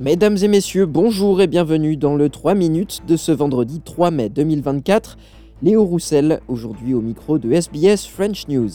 Mesdames et messieurs, bonjour et bienvenue dans le 3 minutes de ce vendredi 3 mai 2024. Léo Roussel, aujourd'hui au micro de SBS French News.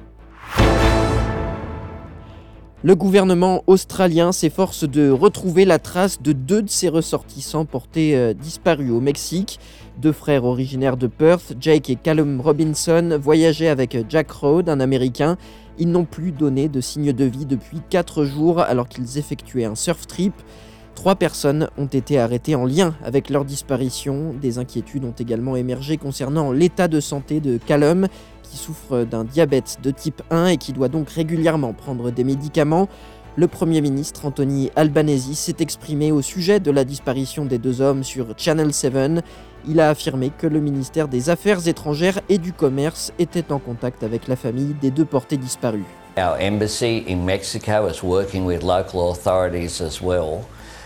Le gouvernement australien s'efforce de retrouver la trace de 2 de ses ressortissants portés disparus au Mexique. 2 frères originaires de Perth, Jake et Callum Robinson, voyageaient avec Jack Rode, un Américain. Ils n'ont plus donné de signe de vie depuis 4 jours alors qu'ils effectuaient un surf trip. 3 personnes ont été arrêtées en lien avec leur disparition. Des inquiétudes ont également émergé concernant l'état de santé de Callum, qui souffre d'un diabète de type 1 et qui doit donc régulièrement prendre des médicaments. Le Premier ministre Anthony Albanese s'est exprimé au sujet de la disparition des 2 hommes sur Channel 7. Il a affirmé que le ministère des Affaires étrangères et du Commerce était en contact avec la famille des 2 portés disparus. Our embassy in Mexico is working with local authorities as well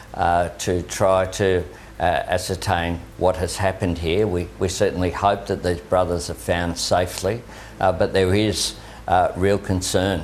to try to ascertain what has happened here. We certainly hope that these brothers are found safely, but there is real concern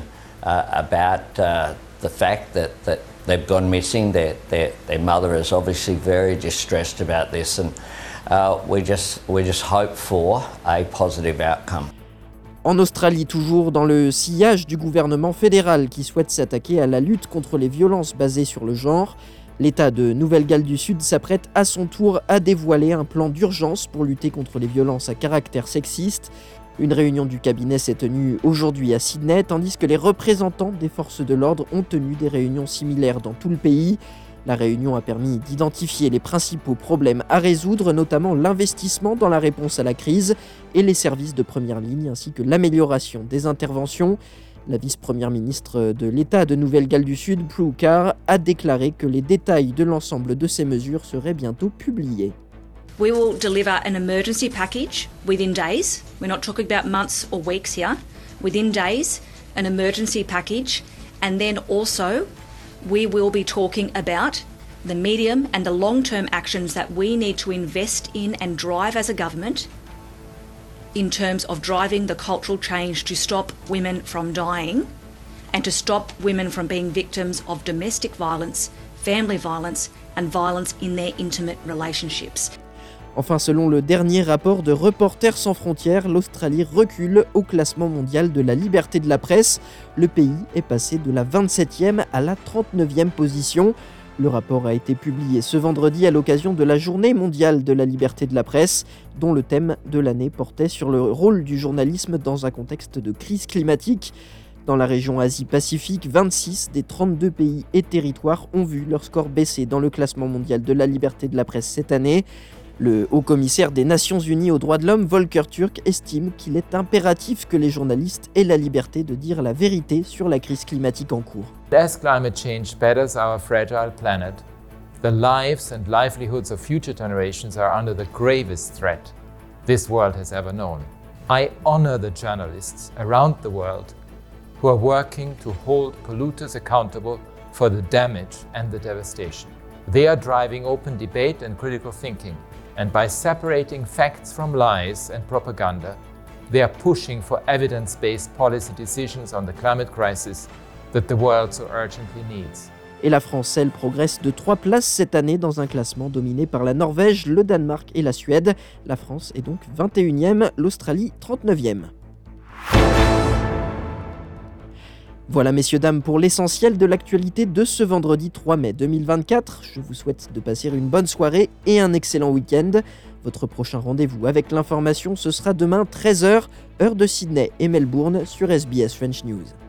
about the fact that they've gone missing. Their mother is obviously very distressed about this, and we just hope for a positive outcome. En Australie, toujours dans le sillage du gouvernement fédéral qui souhaite s'attaquer à la lutte contre les violences basées sur le genre, l'État de Nouvelle-Galles du Sud s'apprête à son tour à dévoiler un plan d'urgence pour lutter contre les violences à caractère sexiste. Une réunion du cabinet s'est tenue aujourd'hui à Sydney, tandis que les représentants des forces de l'ordre ont tenu des réunions similaires dans tout le pays. La réunion a permis d'identifier les principaux problèmes à résoudre, notamment l'investissement dans la réponse à la crise et les services de première ligne, ainsi que l'amélioration des interventions. La vice-première ministre de l'État de Nouvelle-Galles du Sud, Prue Carr, a déclaré que les détails de l'ensemble de ces mesures seraient bientôt publiés. We will deliver an emergency package within days. We're not talking about months or weeks here. Within days, an emergency package. And then also, we will be talking about the medium and the long-term actions that we need to invest in and drive as a government in terms of driving the cultural change to stop women from dying and to stop women from being victims of domestic violence, family violence and violence in their intimate relationships. Enfin, selon le dernier rapport de Reporters sans frontières, l'Australie recule au classement mondial de la liberté de la presse. Le pays est passé de la 27e à la 39e position. Le rapport a été publié ce vendredi à l'occasion de la Journée mondiale de la liberté de la presse, dont le thème de l'année portait sur le rôle du journalisme dans un contexte de crise climatique. Dans la région Asie-Pacifique, 26 des 32 pays et territoires ont vu leur score baisser dans le classement mondial de la liberté de la presse cette année. Le haut-commissaire des Nations Unies aux droits de l'homme, Volker Turk, estime qu'il est impératif que les journalistes aient la liberté de dire la vérité sur la crise climatique en cours. As climate change batters our fragile planet, the lives and livelihoods of future generations are under the gravest threat this world has ever known. I honor the journalists around the world who are working to hold polluters accountable for the damage and the devastation. They are driving open debate and critical thinking. And by separating facts from lies and propaganda, they are pushing for evidence-based policy decisions on the climate crisis that the world so urgently needs. Et la France, elle, progresse de 3 places cette année dans un classement dominé par la Norvège, le Danemark et la Suède. La France est donc 21e, l'Australie 39e. Voilà, messieurs, dames, pour l'essentiel de l'actualité de ce vendredi 3 mai 2024. Je vous souhaite de passer une bonne soirée et un excellent week-end. Votre prochain rendez-vous avec l'information, ce sera demain 13h, heure de Sydney et Melbourne sur SBS French News.